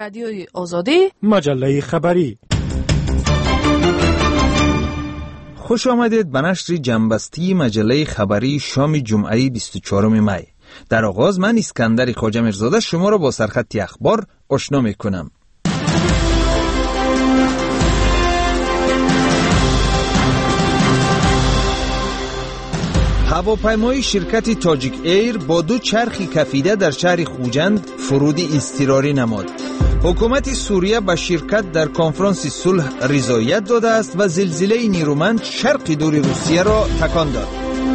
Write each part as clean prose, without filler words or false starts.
رادیوی آزادی، مجله خبری. خوش آمدید به نشر جنبستی مجله خبری شام جمعه 24 می. در آغاز من اسکندر خواجه میرزاده شما را با سرخط اخبار آشنا میکنم. هواپیمای شرکت تاجیک ایر با 2 چرخ کفیده در شهر خوجند فرودی اضطراری نمود. حکومت سوریه به شرکت در کنفرانس صلح رضایت داده است و زلزله نیرومند شرق دور روسیه را تکان داد.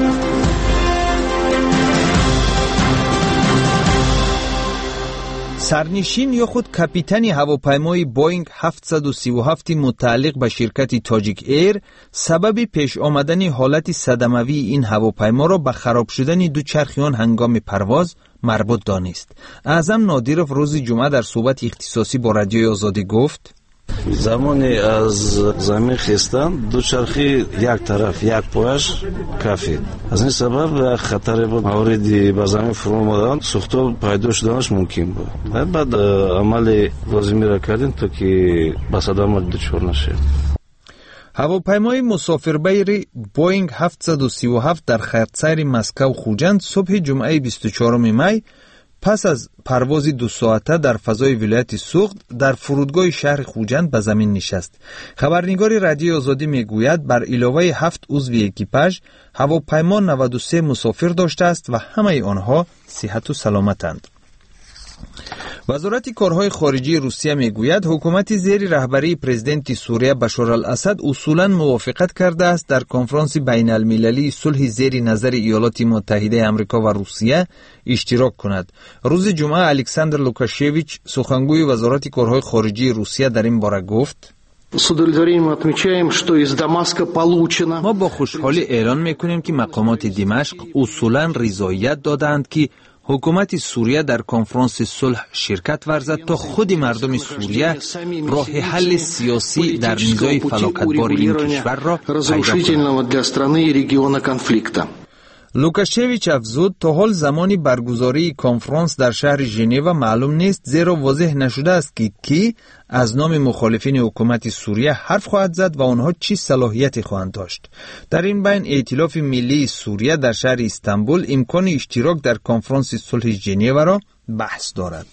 سرنشین یا خود کاپیتان هواپیمای بوینگ 737 متعلق به شرکت تاجیک ایر سبب پیش آمدن حالت صدموی این هواپیما را به خراب شدن 2 چرخ آن هنگام پرواز مربوط دانست. اعظم نادیروف روز جمعه در صحبت اختصاصی با رادیوی آزادی گفت: زمانی از زمین خیستن 2 چرخی یک طرف یک پایش کافی. از این سبب خطر بود موردی به زمین فرو آمدن سوختو پیدا شدنش ممکن بود. بعد عمل لازمی را کردیم تا که به صدمه دچار نشه. هواپیمای مسافربری بوینگ 737 در خط سیر مسکو خوجند صبح جمعه 24 می پس از پرواز 2 ساعته در فضای ولایت سوخت در فرودگاه شهر خوجند به زمین نشست. خبرنگار رادیوی آزادی میگوید بر علاوه 7 عضو اکیپاژ هواپیما 93 مسافر داشته است و همه آنها صحت و سلامتند. وزارت کارهای خارجی روسیه میگوید حکومت زیر رهبری پرزیدنت سوریه بشار الاسد اصولاً موافقت کرده است در کنفرانس بین المللی صلح زیر نظر ایالات متحده آمریکا و روسیه اشتراک کند. روز جمعه الکساندر لوکاشویچ سخنگوی وزارت کارهای خارجی روسیه در این باره گفت: ما با خوشحالی اعلان میکنیم که مقامات دمشق اصولاً رضایت دادند که حکومت سوریه در کنفرانس صلح شرکت ورزد تا خود مردم سوریه راه حل سیاسی در نزاع فلاکتبار این کشور را پیدا کند. لوکاشویچ افزود تا حال زمانی برگزاری کنفرانس در شهر ژنو معلوم نیست، زیرا واضح نشده است که کی از نام مخالفین حکومت سوریه حرف خواهد زد و آنها چی صلاحیتی خواهند داشت. در این بین ائتلاف ملی سوریه در شهر استانبول امکان اشتراک در کنفرانس صلح ژنو را بحث دارد.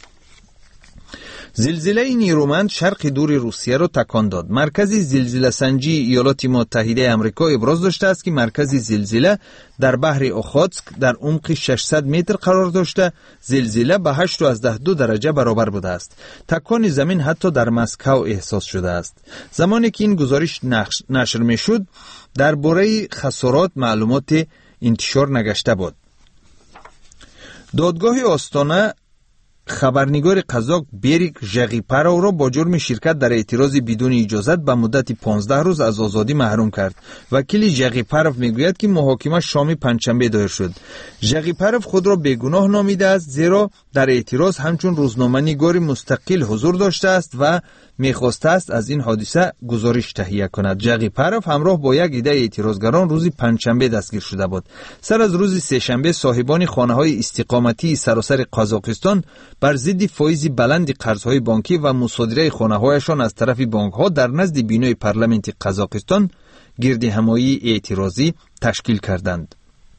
زلزله نیرومند شرق دور روسیه را تکان داد. مرکز زلزله سنجی ایالات متحده آمریکا ابراز داشته است که مرکز زلزله در بحر اوخاتسک در عمق 600 متر قرار داشته. زلزله به 8.2 درجه برابر بوده است. تکان زمین حتی در مسکو احساس شده است. زمانی که این گزارش نشر میشد درباره خسارات معلومات انتشار نگشته بود. دادگاه آستانه خبرنگار قزاق بیریک ژغیپارو را با جرم شرکت در اعتراض بدون اجازت به مدت 15 روز از آزادی محروم کرد. وکیل ژغیپارو میگوید که محاکمه شام پنجشنبه دایر شد. ژغیپارو خود را بیگناه نامیده است، زیرا در اعتراض همچون روزنامه‌نگار مستقل حضور داشته است و میخواسته است از این حادثه گزارش تهیه کند. ژغیپارو همراه با یک عده اعتراضگران روز پنجشنبه دستگیر شده بود. سر از روز سه‌شنبه صاحبان خانه‌های استقامتی سراسر قزاقستان بر ضد فایز بلند قرض‌های بانکی و مصادره خانه‌هایشان از طرف بانک‌ها در نزد بینای پارلمانت قزاقستان گردهمایی اعتراضی تشکیل کردند.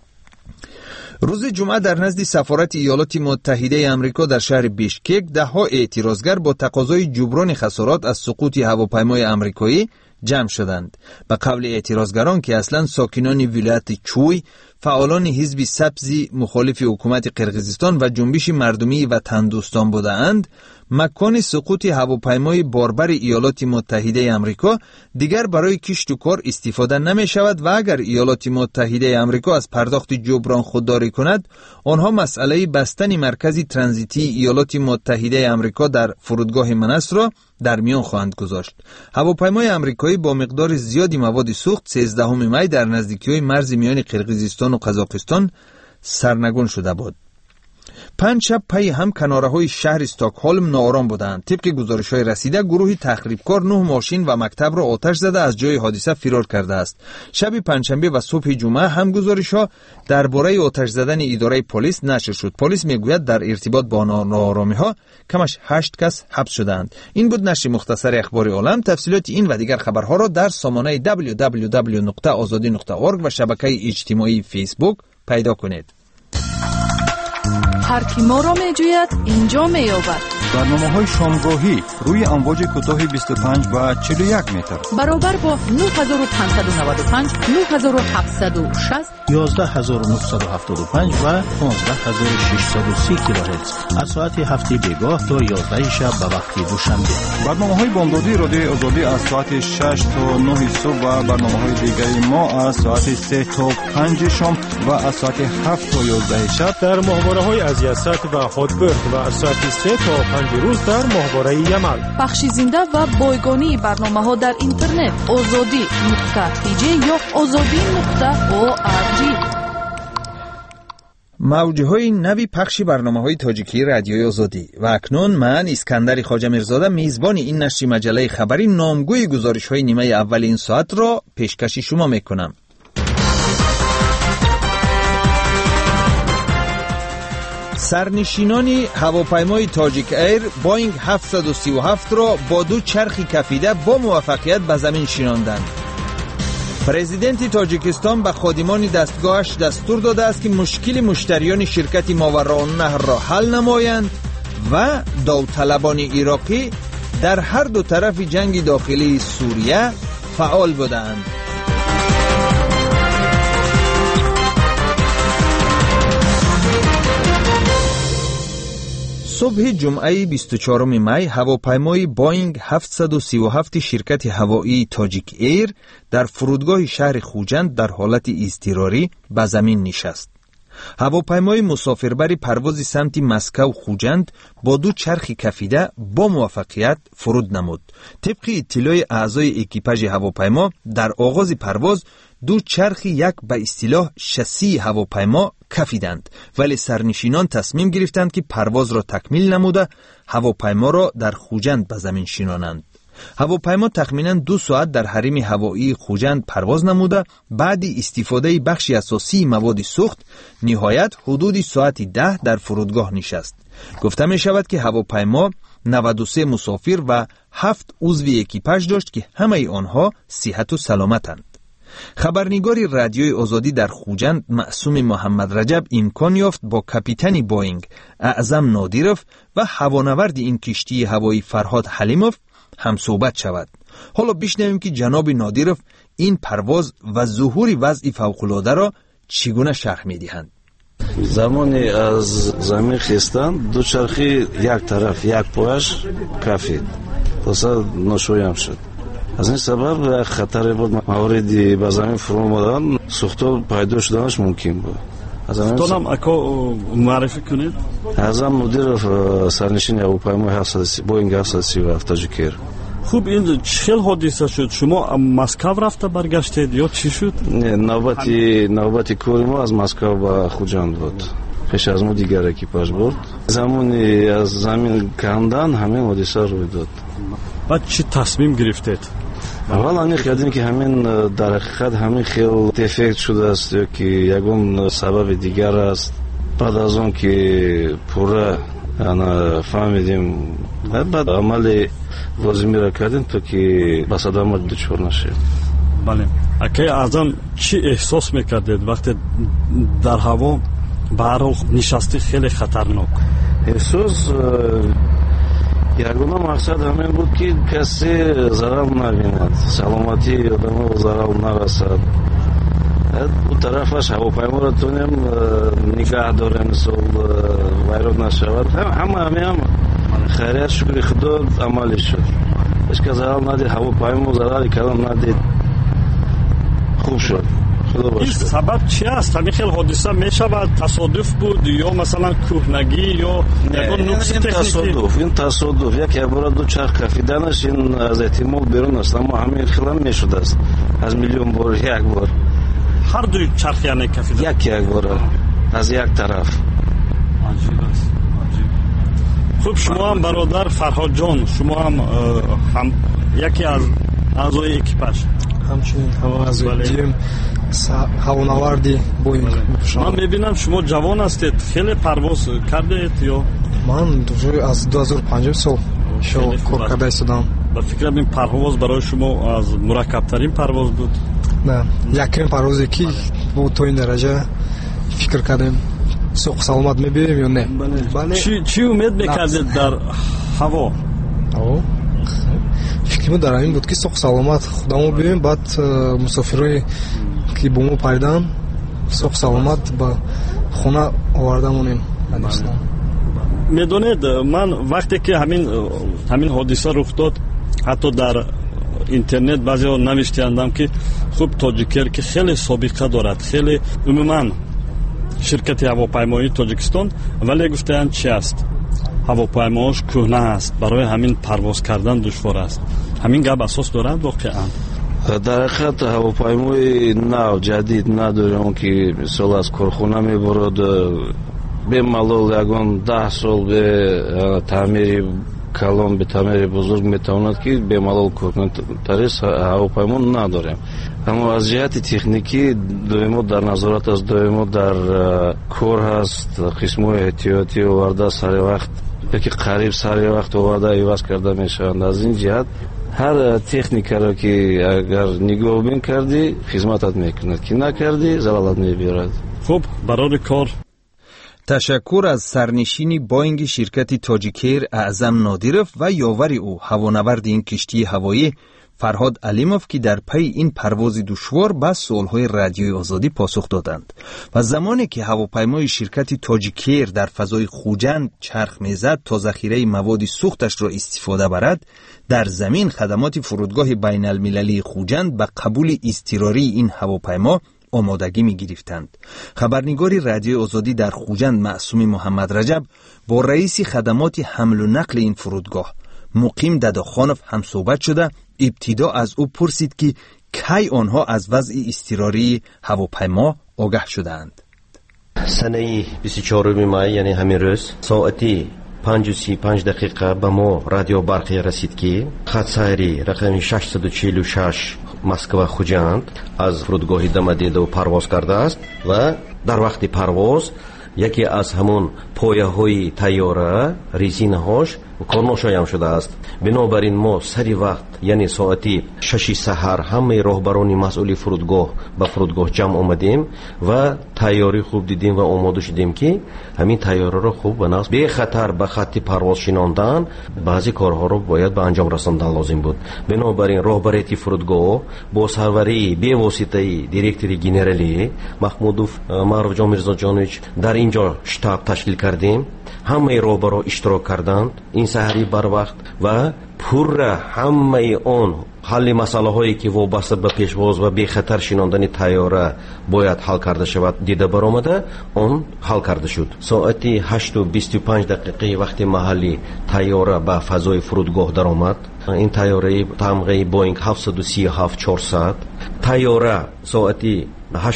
روز جمعه در نزد سفارت ایالات متحده آمریکا در شهر بیشکک ده‌ها اعتراضگر با تقاضای جبران خسارات از سقوط هواپیمای آمریکایی جمع شدند. به قول اعتراضگران که اصلا ساکنان ولایت چوی، فعالان حزب سبز مخالف حکومت قرقیزستان و جنبش مردمی وطن دوستان بودند، مکان سقوط هواپیمای باربر ایالات متحده آمریکا دیگر برای کشت و کار استفاده نمی شود و اگر ایالات متحده آمریکا از پرداخت جبران خودداری کند، آنها مسئله بستن مرکز ترانزیتی ایالات متحده آمریکا در فرودگاه منس را در میان خواهند گذاشت. هواپیمای آمریکایی با مقدار زیادی مواد سوخت 13 می در نزدیکی‌های مرز میان قرقیزستان و قزاقستان سرنگون شده بود. 5 شب پی هم کناره‌های شهر استکهلم ناآرام بودند. طبق گزارش‌های رسیده گروهی تخریبکار 9 ماشین و مکتب را آتش زده از جای حادثه فرار کرده است. شب پنجشنبه و صبح جمعه هم گزارش‌ها درباره آتش زدن اداره پلیس نشر شد. پلیس میگوید در ارتباط با ناآرامی‌ها کمش 8 کس حبس شدند. این بود نشر مختصر اخبار عالم. تفصیلات این و دیگر خبرها را در سامانه www.azadi.org و شبکه اجتماعی فیسبوک پیدا کنید. هر کی ما را می‌جوید اینجا می‌یابد. برنامه‌های شامگاهی روی امواج کوتاه 25 و 41 متر برابر با 9595 9760 11975 و 15630 کیلوهرتز از ساعت هفته بیگاه تا 11 شب به وقت دوشنبه. برنامه‌های بامدادی رادیو آزادی از ساعت 6 تا 9 صبح و برنامه‌های دیگری ما از ساعت 3 تا 5 شام و از ساعت 7 تا 11 شب در ماهواره‌های از یست و هاتبرد و از ساعت 3 تا 5 روز در ماهواره یمل. بخش زنده و بایگانی برنامه‌ها در اینترنت azadi.tj یا azadi.org. موج‌های نوی پخش برنامه‌های تاجیکی رادیوی آزادی. و اکنون من اسکندر خواجه میرزاده میزبان این نشر مجله خبری نامگوی گزارش‌های نیمه اول این ساعت را پیشکش شما میکنم. سرنشینان هواپیمای تاجیک ایر بوینگ 737 را با 2 چرخ کفیده با موفقیت به زمین شناندند. پرزیدنت تاجیکستان به خادمان دستگاهش دستور داده است که مشکل مشتریان شرکت ماوراءالنهر را حل نمایند و داوطلبان عراقی در هر دو طرف جنگ داخلی سوریه فعال بودند. صبح جمعه 24 می هواپیمای بوینگ 737 شرکت هوایی تاجیک ایر در فرودگاه شهر خوجند در حالت اضطراری به زمین نشست. هواپیمای مسافربری پرواز سمت مسکو خوجند با 2 چرخ کفیده با موفقیت فرود نمود. طبق اطلاع اعضای اکیپاژ هواپیما در آغاز پرواز 2 چرخ یک به اصطلاح شاسی هواپیما کفیدند، ولی سرنشینان تصمیم گرفتند که پرواز را تکمیل نموده هواپیما را در خوجند به زمین شنانند. هواپیما تخمیناً 2 ساعت در حریم هوایی خوجند پرواز نموده بعد استفاده بخش اساسی مواد سوخت نهایت حدود ساعت 10 در فرودگاه نشست. گفته می شود که هواپیما 93 مسافر و 7 عضو اکیپاژ داشت که همه آنها صحت و سلامتند. خبرنگار رادیوی آزادی در خوجند معصوم محمد رجب امکان یافت با کاپیتان بوینگ اعظم نادیروف و هوانورد این کشتی هوایی فرهاد حلیموف هم صحبت شود. حالا بشنویم که جناب نادیروف این پرواز و ظهور وضع فوق‌العاده را چگونه شرح می‌دهند. زمانی از زمین خستن 2 چرخی یک طرف یک پایش کافید واسه ناشویم شد. از این سبب خطر بود موردی به زمین فرو آمدن سوختو پیدا شدنش ممکن بود. سلام اکو معرفی کنید. اعظم مدیر سرنشین هواپیمای بوینگ 737 تاجیک ایر. خوب این چه حادثه شد؟ شما مسکو رفته برگشتید یا چی شد؟ نه نوبتی کار ما از مسکو به خوجند بود. پیش از ما دیگر اکیپاژ بود. زمانی از زمین کندن همین حادثه روی داد. بعد چی تصمیم گرفتید؟ اول آنی خیادیم که همین در حقیقت همین خیلی دفکت شده است یا که یکم سبب دیگر است. بعد از اون که پوره فهمیدیم بعد عمل لازمی را کردیم تا که به صدمات دچار نشیم. بله. اکی اعظم چی احساس میکردید وقتی در هوا برای نشستی خیلی خطرناک؟ احساس یگانه مقصد همین بود که کسی ضرر نبیند، سلامتی آدم ضرر نرسد. اون طرفش هواپیما را تونیم نگاه داریم ویران نشود. همه خیریت شکر خدا عملی شد. هیچ که ضرر ندید، هواپیما ضرر کلام ندید، خوب شد. این سبب چی است؟ همین خیلی حادثه می شود تصادف بود یا مثلا کهنگی یا نقص تکنیکی؟ این تصادف یک عبارت 2 چرخ کفیدنش این از احتمال بیرون است، اما همین خیلی هم می شده است از میلیون بار یک بار. هر 2 چرخ یعنی کفیدن؟ یک بار از یک طرف. خب شما هم برادر فرهاد جان، شما هم یکی از اعضای اکیپاژ همچنین اعضای تیم هوانوردی بوینگ. من میبینم شما جوان هستید، خیلی پرواز کردید یا؟ من از 2005 سال کار کرده ایستادم. با فکر این پرواز برای شما از مرکب‌ترین پرواز بود؟ نه، یکم پروازی که بود تا این درجه فکر کردیم سوق سلامت میبینیم یا نه. چی امید میکردید در هوا؟ فکرم در این بود که سوق سلامت خودمو ببینیم، بعد مسافرای که با ما پیدان سوق سلامت با خونه آوردمونیم. میدونید من وقتی که همین حادثه رخ داد، حتی در اینترنت بعضی ها نوشتندم که خوب تاجیکر که خیلی سابقه دارد، خیلی عموما شرکت هواپیمایی تاجیکستان، ولی گفتند چی است، هواپیماش کهنه است، برای همین پرواز کردن دشوار است. همین گپ اساس دارد واقعا؟ در حقیقت هواپیمای نو جدید نداریم که سال از کارخانه میبرد، به ملال یگان 10 سال به تعمیر کلان، به تعمیر بزرگ میتواند که به ملال کارکنتری هواپیما نداریم. اما از جهت تکنیکی دویمو در نظارت است، دویمو در کار هست، قسمای احتیاطی آورده سر وقت، یکی قریب سر وقت آورده ایواز کرده میشوند. از این جهت هر تکنیکه را که اگر نگاه بین کردی خدمتت میکند، که نکردی زلالت میبیرد. خب برای کار تشکر از سرنشین بوینگ شرکت تاجیکر اعظم نادیرов و یاور او هوانورد این کشتی هوایی فرهاد علیموف که در پی این پرواز دشوار به سوالهای رادیوی آزادی پاسخ دادند. و زمانی که هواپیمای شرکت تاجیکر در فضای خوجند چرخ میزد تا ذخیره مواد سوختش را استفاده برد، در زمین خدمات فرودگاه بین المللی خوجند به قبول اضطراری این هواپیما آمادگی می گرفتند. خبرنگار رادیوی آزادی در خوجند معصوم محمد رجب با رئیس خدمات حمل و نقل این فرودگاه مقیم دداخانوف هم صحبت شده. ابتدا از او پرسید که کی آنها از وضع اضطراری هواپیما آگاه شدند. سنه 24 می یعنی همین روز ساعتی 5:35 به ما رادیو برقی رسید که خط سیری رقم 646 مسکو خوجند از فرودگاه دمدیدو پرواز کرده است و در وقت پرواز یکی از همون پایه های تیاره ریزینهاش کارناشایم شده است. بنابراین ما سری وقت یعنی ساعتی 6 سحر همه راهبران مسئول فرودگاه به فرودگاه جمع آمدیم و تیاری خوب دیدیم و آماده شدیم که همین تیاره را خوب و نقص بی خطر به خط پرواز شناندن بعضی کارها رو باید به انجام رساندن لازم بود. بنابراین راهبریت فرودگاه با سروری بی واسطه دیرکتوری گنرالی محمودوف معروف جان میرزا جانویچ در اینجا شتاب تشکیل کردیم. همه راهبرا اشتراک کردند این سحری بر وقت و پر همه اون حل مسئله هایی که وابسته به پیشواز و بی خطر شناندن تیاره باید حل کرده شود دیده برآمده، اون حل کرده شد. ساعتی 8:25 وقت محلی تیاره به فضای فرودگاه در آمد. این تیاره تمغه بوینگ 737-400 تیاره ساعتی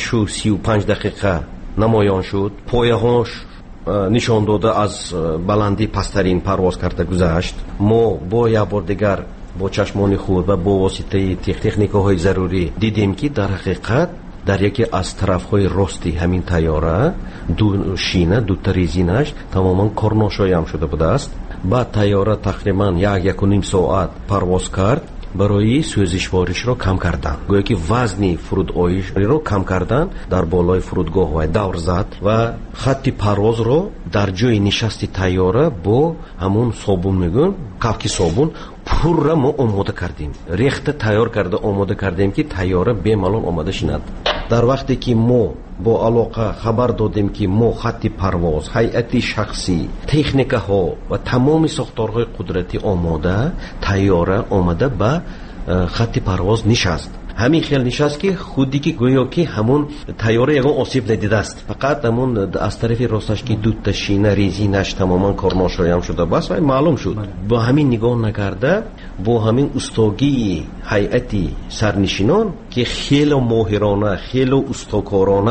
8:35 نمایان شد. پایه‌هاش نشان داده از بلندی پسترین پرواز کرده گذشت. ما با یک بار دیگر با چشمان خود و با واسطه تکنیک‌های ضروری دیدیم که در حقیقت در یکی از طرف‌های راستی همین تیاره دو شینه دو ریزینش تماما کارناشایم شده بوده است. بعد تیاره تقریبا 1.5 ساعت پرواز کرد. برای سوزشواریش رو کم کردن، گویا که وزنی فرود آیش رو کم کردن، در بالای فرودگاه و دور زد و خط پرواز رو در جای نشست تیاره با همون صابون میگن کافکی صابون پر را ما آماده کردیم، ریخت تیار کرده آماده کردیم که تیاره به ملال آماده شند. در وقتی که ما با علاقه خبر دادیم که ما خط پرواز، هیئت شخصی، تکنیک ها و تمام ساختارهای قدرتی آماده، تیاره آماده به خط پرواز نشست. همین خیال نشست که خودی که گویا که همون تیاره یگان آسیب ندیده است، فقط همون از طرف راستش که دو تا شینه ریزینش تماما کارناشایم شده بس و معلوم شد. با همین نگاه نکرده با همین استاگی هیئت سرنشینان که خیلی ماهرانه خیلی استاکارانه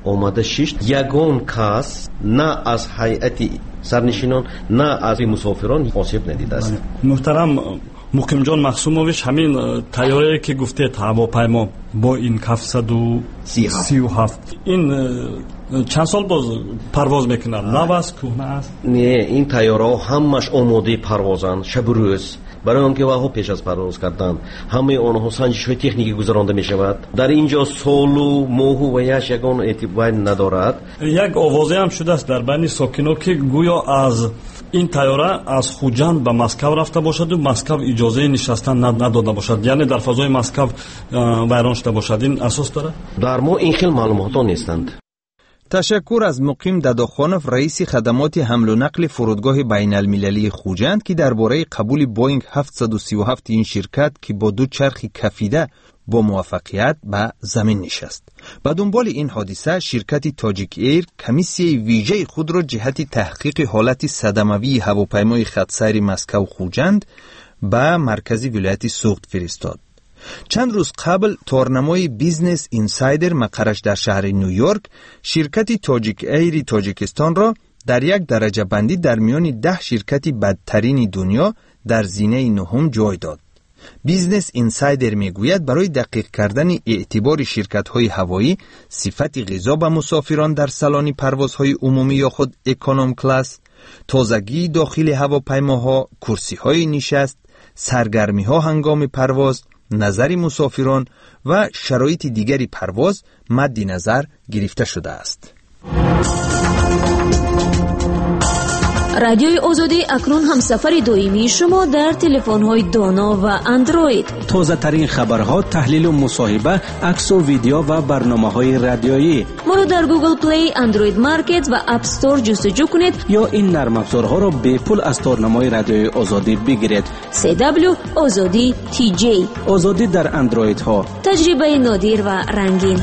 آمده شش یگان کس نه از هیئت سرنشینان نه از مسافران آسیب ندیده است. محترم مقیم جان مخصوموویچ، همین طیاره که گفتید هواپیما با این 737 این چند سال باز پرواز میکنن؟ نو است کهنه است؟ نه، این طیاره همش آماده پروازند شب و روز. برای آنکه وقت پیش از پرواز کردن همه آنها سنجش‌های تکنیکی گذرانده می شود. در اینجا سال و ماه و یگان اعتبار ندارد. یک آوازه هم شده است در بین ساکنان که گویا از این طیاره از خوجند به مسکو رفته باشد و مسکو اجازه نشستن نداده باشد، یعنی در فضای مسکو ویران شده باشد. این اساس داره؟ در ما این خیلی معلومات نیستند. تشکر از مقیم دداخانوف، رئیس خدمات حمل و نقل فرودگاه بین المللی خوجند که درباره قبول بوینگ 737 این شرکت که با 2 چرخ کفیده با موفقیت به زمین نشست. به دنبال این حادثه شرکت تاجیک ایر کمیسیه ویژه خود را جهت تحقیق حالت صدموی هواپیمای خطسیر مسکو خوجند به مرکز ولایت سوخت فرستاد. چند روز قبل تورنمای بیزنس اینسایدر مقرش در شهر نیویورک شرکت تاجیک ایر تاجیکستان را در یک درجه بندی در میان 10 شرکت بدترین دنیا در زینه 9 جای داد. بیزنس اینسایدر میگوید برای دقیق کردن اعتبار شرکت‌های هوایی، صفت غذا به مسافران در سالن پروازهای عمومی یا خود اکونوم کلاس، تازگی داخل هواپیماها، کرسی‌های نشست، سرگرمی‌ها هنگام پرواز، نظر مسافران و شرایط دیگری پرواز مد نظر گرفته شده است. رادیوی آزادی اکنون همسفر دائمی شما در تلفن‌های دانا و اندروید. تازه ترین خبرها، تحلیل و مصاحبه، عکس و ویدیو و برنامه‌های رادیویی. ما را در گوگل پلی، اندروید مارکت و اپ استور جستجو کنید یا این نرم افزارها را به پول از تورنمای رادیوی آزادی بگیرید. CW آزادی TJ آزادی در اندروید ها. تجربه نادر و رنگین.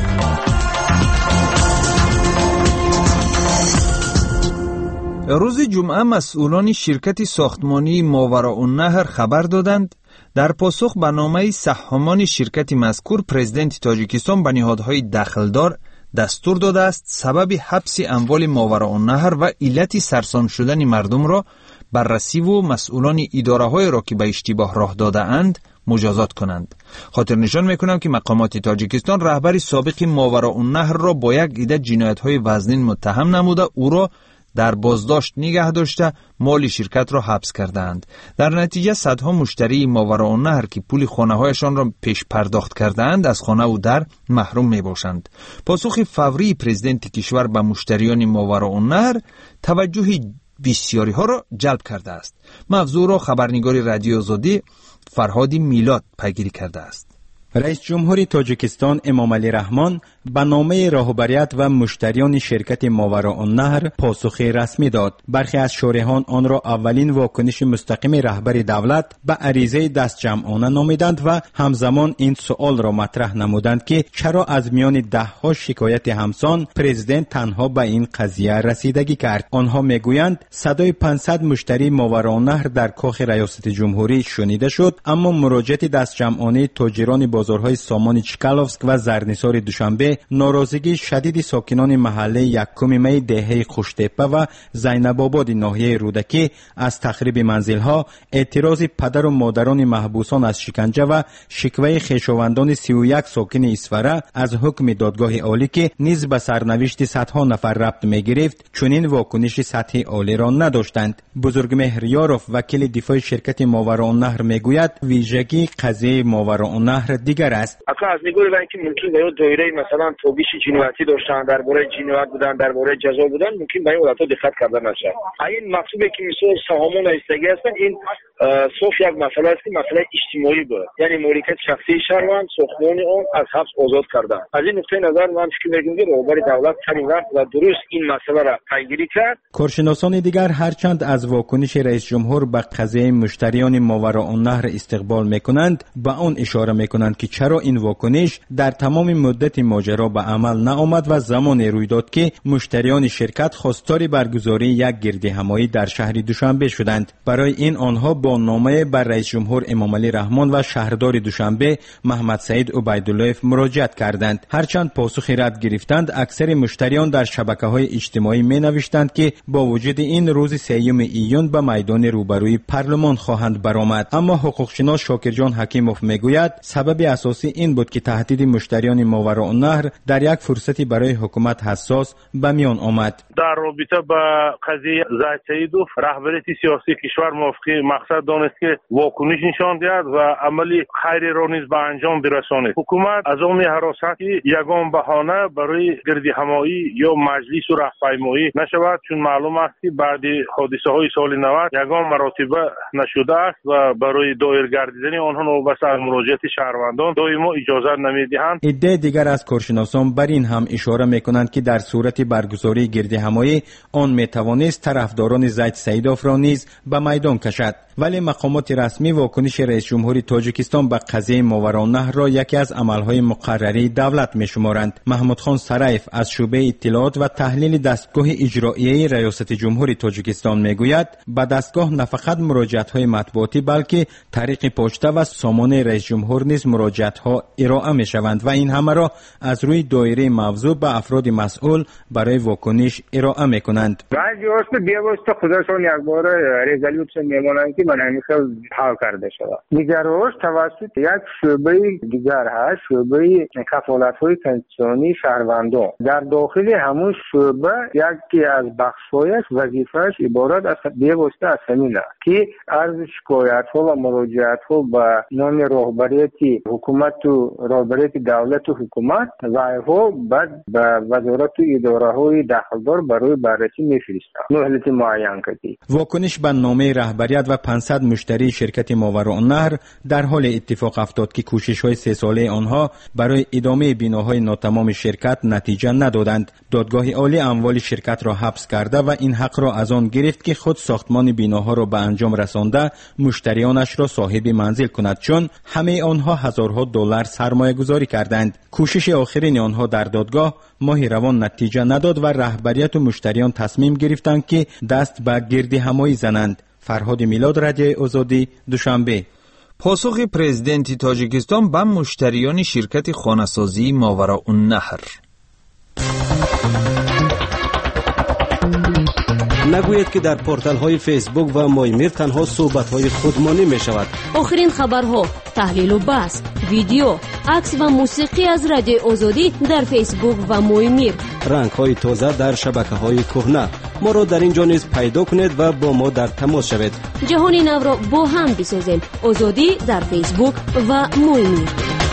روز جمعه مسئولان شرکت ساختمانی ماوراءالنهر خبر دادند در پاسخ به نامه سهامان شرکت مذکور پرزیدنت تاجیکستان به نهادهای دخلدار دستور داده است سبب حبس اموال ماوراءالنهر و علت سرسام شدن مردم را بررسی و مسئولان اداره‌های را که به اشتباه راه داده اند مجازات کنند. خاطر نشان میکنم که مقامات تاجیکستان رهبر سابق ماوراءالنهر را با یک عده جنایت‌های وزنین متهم نموده او را در بازداشت نگه داشته مال شرکت را حبس کردند. در نتیجه صدها مشتری ماوراءالنهر که پول خانه‌هایشان را پیش پرداخت کردند از خانه و در محروم می باشند. پاسخ فوری پرزیدنت کشور به مشتریان ماوراءالنهر توجه بسیاری ها را جلب کرده است. موضوع را خبرنگار رادیو آزادی فرهاد میلاد پیگیری کرده است. رئیس جمهور تاجیکستان امام علی رحمان به نامه راهبریت و مشتریان شرکت ماوراءالنهر پاسخ رسمی داد. برخی از شارحان آن را اولین واکنش مستقیم رهبر دولت به عریضه دست جمعانه نامیدند و همزمان این سوال را مطرح نمودند که چرا از میان 10 شکایت همسان پرزیدنت تنها به این قضیه رسیدگی کرد. آنها میگویند صدای 500 مشتری ماوراءالنهر در کاخ ریاست جمهوری شنیده شد، اما مراجعت دست جمعانه تاجران بازارهای سامان چکالوفسک و زرنیسار دوشنبه ناراضگی شدید ساکنان محله 1 می دهه خوشتپه و زینب آباد ناحیه رودکی از تخریب منزلها، اعتراض پدر و مادران محبوسان از شکنجه و شکوه خویشاوندان 31 ساکن اسفره از حکم دادگاه عالی که نیز به سرنوشت صدها نفر ربط می‌گرفت چنین واکنش سطح عالی را نداشتند. بزرگمهر یاروف وکیل دفاع شرکت ماوراءالنهر میگوید ویژگی قضیه ماوراءالنهر دیگر است. اصلا از نگاه اینکه ممکن به دایره مثلا توبیش جنایتی داشتن، درباره جنایت بودن، درباره جزا بودن، ممکن به این حالت‌ها دقت کرده نشه. این مطلوبه که مثلا سهامان ایستگی هستن، این صرف یک مسئله است که مسئله اجتماعی بود، یعنی مالکیت شخصی شهروند ساختمان اون از حبس آزاد کردن. از این نقطه نظر من فکر می‌کنم که رهبر دولت همین وقت و درست این مسئله را پیگیری کرد. کارشناسان دیگر هرچند از واکنش رئیس جمهور به قضیه مشتریان ماوراءالنهر استقبال می‌کنند، به آن اشاره می‌کنند که چرا این واکنش در تمام مدت ماجرا ماجرا به عمل نآمد و زمانی روی داد که مشتریان شرکت خواستار برگزاری یک گردهمایی در شهر دوشنبه شدند. برای این آنها با نامه بر رئیس جمهور امامعلی رحمان و شهردار دوشنبه محمد سعید عبیدالله مراجعت کردند. هرچند پاسخ رد گرفتند، اکثر مشتریان در شبکه‌های اجتماعی می‌نوشتند که با وجود این روز 3 ایون به میدان روبروی پارلمان خواهند برآمد. اما حقوقشناس شاکرجان حکیموف میگوید سبب اساسی این بود که تهدید مشتریان ماوراءالنهر در یک فرصتی برای حکومت حساس به میان آمد. در رابطه با قضیه زاهد سعیدوف رهبری سیاسی کشور موافقه مقصد دانست که واکنش نشان دهد و عملی خیری را نیز به انجام برساند. حکومت از آن حراست یگان بهانه برای گردهمایی یا مجلس و راهپیمایی نشود، چون معلوم است که بعد حادثه های سال 90 یگان مراتبه نشده است و برای دایر گردیدن آنها نوبت از مراجعت شهروندان دائما اجازه نمیدهند. عده دیگر از کارشناسان بر این هم اشاره میکنند که در صورت برگزاری گردهمایی آن میتوانست طرفداران زاهد سعیدوف را نیز به میدان کشد. ولی مقامات رسمی واکنش رئیس جمهوری تاجیکستان به قضیه ماوراءالنهر را یکی از عملهای مقرری دولت میشمارند. محمود خان سرایف از شعبه اطلاعات و تحلیل دستگاه اجراییه ریاست جمهوری تاجیکستان میگوید به دستگاه نه فقط مراجعت‌های مطبوعاتی بلکه طریق پشته و سامانه رئیس جمهور نیز مراجعت‌ها ارائه میشوند و این همه را از روی دایره موضوع به افراد مسئول برای واکنش ارائه میکنند. بعضی وقت بی‌واسطه خودشون یک بار رزولوشن میمونند که من همیشه حل کرده شود. دیگرش توسط یک شعبه دیگر هست، شعبه کفالت‌های پنسیونی شهروندان. در داخل همون شعبه یکی از بخش‌هایش وظیفه‌اش عبارت از بی‌واسطه از همین است که عرض شکایت‌ها و مراجعت‌ها به نام راهبریت حکومت و راهبریت دولت و حکومت و ها بعد به وزارت و اداره‌های داخلدار برای بررسی می‌فرستند. مهلت معین کردی. واکنش به نامه رهبریت و 500 مشتری شرکت ماوراءالنهر در حال اتفاق افتاد که کوشش‌های 3 ساله آنها برای ادامه بناهای ناتمام شرکت نتیجه ندادند. دادگاه عالی اموال شرکت را حبس کرده و این حق را از آن گرفت که خود ساختمان بناها را به انجام رسانده مشتریانش را صاحب منزل کند، چون همه آنها هزارها دلار سرمایه گذاری کردند. کوشش آخرین آنها در دادگاه ماه روان نتیجه نداد و رهبریت و مشتریان تصمیم گرفتند که دست به گردهمایی زنند. فرهاد میلاد، رادیو آزادی، دوشنبه. پاسخ پرزیدنت تاجیکستان به مشتریان شرکت خانه‌سازی ماوراءالنهر. نگوید که در پورتال های فیسبوک و مایمیر تنها صحبت های خودمانی می شود. آخرین خبرها، تحلیل و بحث، ویدیو، عکس و موسیقی از رادیو آزادی در فیسبوک و مایمیر. رنگ های تازه در شبکه های کهنه. ما را در اینجا نیز پیدا کنید و با ما در تماس شوید. جهانی نو را با هم بسازیم. آزادی در فیسبوک و مایمیر.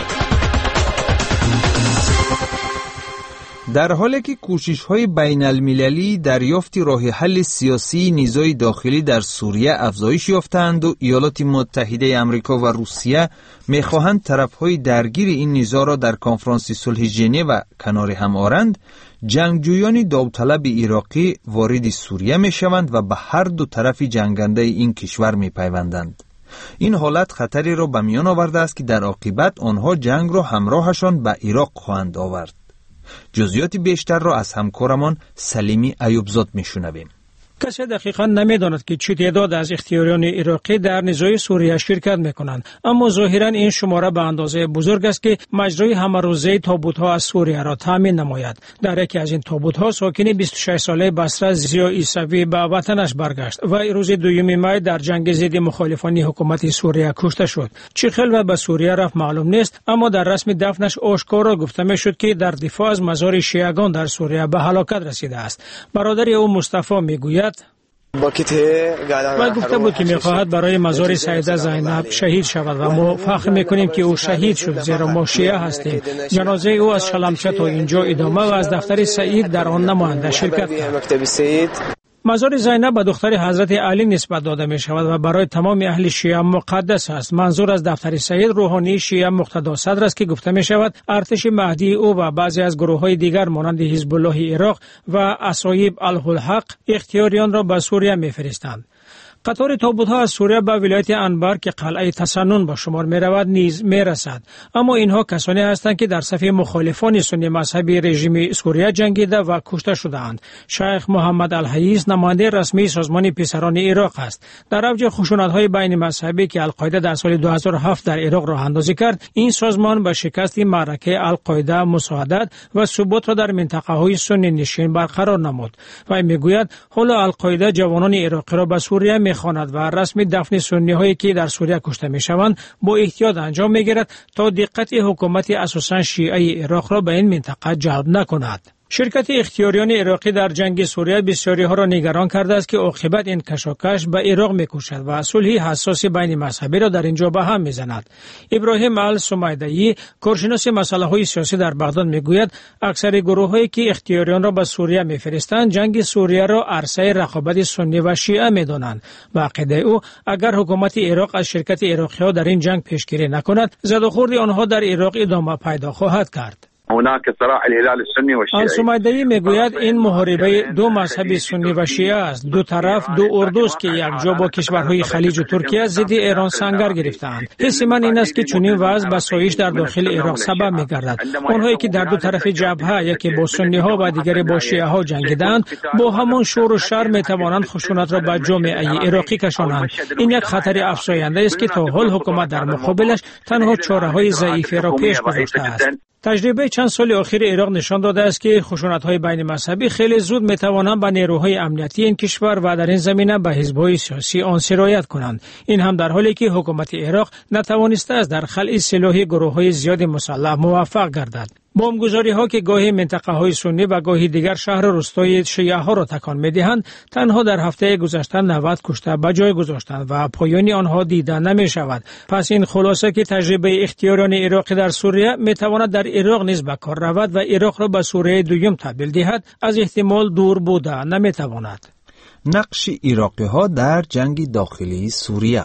در حالی که کوشش‌های بین المللی دریافت راه حل سیاسی نیزای داخلی در سوریه افزایش یافتند و ایالات متحده آمریکا و روسیه می‌خواهند طرف‌های درگیر این نیزا را در کنفرانس صلح ژنو کنار هم آورند، جنگجویان داوطلب عراقی وارد سوریه می‌شوند و به هر دو طرف جنگنده این کشور می‌پیوندند. این حالت خطری را به میان آورده است که در عاقبت آنها جنگ را همراهشان به عراق خواهند آورد. جزئیات بیشتر را از همکارمان سلیمی ایوبزاد میشنویم. کسی دقیقا نمیداند که چه تعداد از اختیاریان عراقی در نزاع سوریه شرکت میکنند، اما ظاهرا این شماره به اندازه بزرگ است که مجرای همه روزه تابوت‌ها از سوریه را تامین نماید. در یکی از این تابوت‌ها ساکن 26 ساله بصره زیا عیسوی به وطنش برگشت و روز 2 می در جنگ ضد مخالفان حکومت سوریه کشته شد. چه خلوت به سوریه رفت معلوم نیست، اما در رسم دفنش آشکارا گفته میشد که در دفاع از مزار شیعگان در سوریه به هلاکت رسیده است. برادر او مصطفی میگوید و گفته بود که میخواهد برای مزار سیده زینب شهید شود و ما فخر میکنیم که او شهید شد، زیرا ما شیعه هستیم. جنازه او از شلمچه تا اینجا ادامه و از دفتر سعید در آن نماینده شرکت کرد. مزار زینب به دختر حضرت علی نسبت داده می شود و برای تمام اهل شیعه مقدس است. منظور از دفتر سید روحانی شیعه مقتدا صدر است که گفته می شود ارتش مهدی او و بعضی از گروه های دیگر مانند حزب الله عراق و اصایب الحق اختیاریان را به سوریه می فرستند. قطار تابوت‌ها از سوریه به ولایت انبر که قلعه تسنن به شمار می‌رود نیز می‌رسد، اما اینها کسانی هستند که در صف مخالفان سنی مذهبی رژیم سوریه جنگیده و کشته شده‌اند. شیخ محمد الحیث نماینده رسمی سازمان پسران عراق است. در اوج خشونت‌های بین مذهبی که القاعده در سال 2007 در عراق راه اندازی کرد، این سازمان به شکست معرکه القاعده مساعدت و ثبات را در منطقه‌های سنی نشین برقرار نمود و میگوید حالا القاعده جوانان عراقی را به سوریه می‌خواند و رسم دفن سنی‌هایی که در سوریه کشته می‌شوند با احتیاط انجام می‌گیرد تا دقت حکومت اساساً شیعه عراق را به این منطقه جلب نکند. شرکت اختیاریان عراقی در جنگ سوریه بسیاری ها را نگران کرده است که عاقبت این کشاکش به عراق می‌کشد و صلح حساس بین مذهبی را در اینجا به هم می‌زند. ابراهیم السمیدی، کارشناس مسائل سیاسی در بغداد میگوید اکثر گروه‌هایی که اختیاریان را به سوریه می‌فرستند جنگ سوریه را عرصه رقابت سنی و شیعه می‌دانند. به عقیده او اگر حکومت عراق از شرکت عراقی‌ها در این جنگ پیشگیری نکند، زدوخورد آنها در عراق ادامه پیدا خواهد کرد. هناك صراع الهلال السني والشيعي. السمیدی میگوید این محاربه دو مذهب سنی و شیعه است. دو طرف دو اردوست که یکجا با کشورهای خلیج و ترکیه ضد ایران سنگر گرفتند. حس من این است که چنین وضع بسایش در داخل عراق سبب میگردد. آنهایی که در دو طرف جبهه یکی با سنی ها و دیگری با شیعه ها جنگیدند با همان شور و شر میتوانند خشونت را به جامعه عراقی کشانند. این یک خطر افزاینده است که تا حال حکومت در مقابلش تنها چاره‌های ضعیفی را پیش گذاشته است. تجربه چند سال اخیر عراق نشان داده است که خشونت‌های بین مذهبی خیلی زود می‌توانند به نیروهای امنیتی این کشور و در این زمینه به حزب‌های سیاسی آن سرایت کنند. این هم در حالی که حکومت عراق نتوانسته است در خلع سلاح گروه‌های زیاد مسلح موفق گردد. بمبگذاری‌ها که گاهی منطقه‌های سنی و گاهی دیگر شهر و روستای شیعه‌ها را تکان می‌دهند، تنها در هفته گذشته 90 کشته به جای گذاشتند و پایان آنها دیده نمی‌شود. پس این خلاصه که تجربه اختیاریان عراقی در سوریه می‌تواند در عراق نیز به کار رود و عراق را به سوریه دوم تبدیل دهد، از احتمال دور بوده نمی‌تواند. نقش عراقی‌ها در جنگ داخلی سوریه.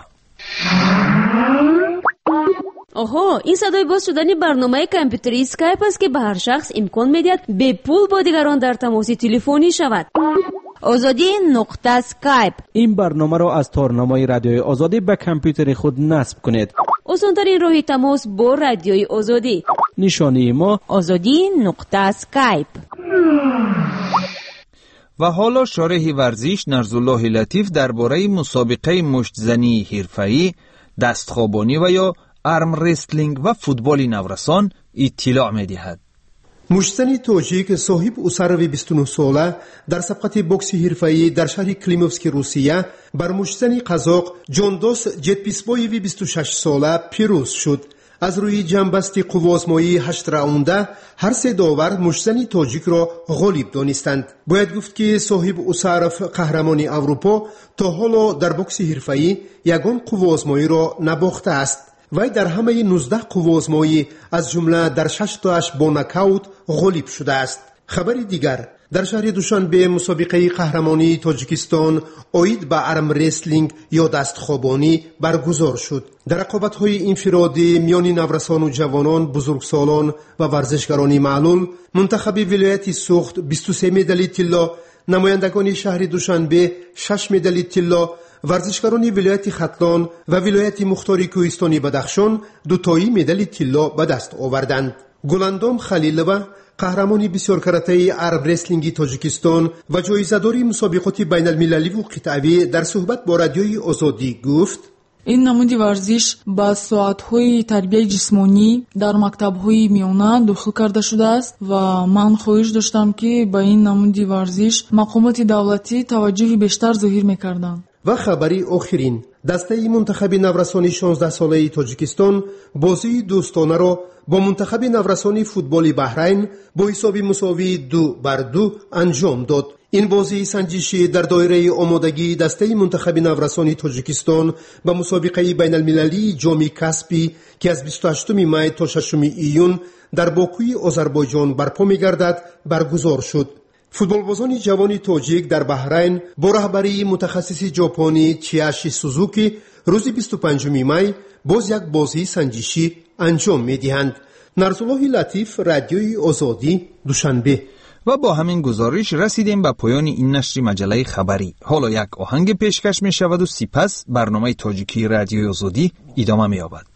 آها، این صدای باز شدن برنامه کامپیوتری اسکایپ است که به هر شخص امکان می‌دهد به پول با دیگران در تماس تلفنی شود. آزادی نقطه اسکایپ. این برنامه را از تارنمای رادیوی آزادی به کامپیوتر خود نصب کنید. آسان‌ترین راه تماس با رادیوی آزادی. نشانی ما آزادی نقطه اسکایپ. و حالا شارح ورزش نرزالله لطیف درباره مسابقه مشت‌زنی حرفه‌ای، دستخوابانی و یا آرم رسلینگ و فوتبال نورسان اطلاع می‌دهد. مشتزنی تاجیک صاحب اسروی 29 ساله در سبقت بوکس حرفه‌ای در شهر کلیموفسک روسیه بر مشتزنی قزاق جاندوس جتپیسبایوی 26 ساله پیروز شد. از روی جنبستی قوازمایی 8 راونده هر سه داور مشتزنی تاجیک را غالب دانستند. باید گفت که صاحب اسرف قهرمان اروپا تا حالا در بوکس حرفه‌ای یگان قوازمایی را نباخته است. وی در همه 19 قوازمایی از جمله در 6 تاش با نکاوت غالب شده است. خبر دیگر در شهر دوشنبه مسابقه قهرمانی تاجیکستان اوید به آرم رسلینگ یا دستخوابانی برگزار شد. در رقابت‌های انفرادی میان نورسان و جوانان، بزرگسالان و ورزشکاران معلول، منتخب ولایت سوخت 23 مدال طلا، نمایندگان شهر دوشنبه 6 مدال طلا، ورزشکاران ولایت ختلان و ولایت مختار کوهستانی بدخشان 2 تایی مدال طلا به دست آوردند. گلاندام خلیلوه قهرمان بسیار کرته آرم رسلینگ تاجیکستان و جایزه‌دار مسابقات بین المللی و قطعی در صحبت با رادیوی آزادی گفت: این نمود ورزش با ساعت‌های تربیت جسمانی در مکتب‌های میانه داخل کرده شده است و من خواهش داشتم که با این نمود ورزش مقامات دولتی توجه بیشتر ظاهر می‌کردند. و خبری آخرین دسته منتخب نورسانی 16 ساله تاجیکستان بازی دوستانه را با منتخب نورسانی فوتبال بحرین با حساب مساوی 2-2 انجام داد. این بازی سنجشی در دایره آمادگی دسته منتخب نورسانی تاجیکستان به مسابقه بین المللی جام کاسپی که از 28 می تا 6 ایون در باکوی آذربایجان برپا می‌گردد برگزار شد. فوتبالبازان جوان تاجیک در بحرین با رهبری متخصص ژاپنی چیاشی سوزوکی روز 25 می باز یک بازی سنجشی انجام می‌دهند. نرزالله لطیف، رادیوی آزادی، دوشنبه. و با همین گزارش رسیدیم به پایان این نشر مجله خبری. حالا یک آهنگ پیشکش می شود و سپس برنامه تاجیکی رادیوی آزادی ادامه می یابد.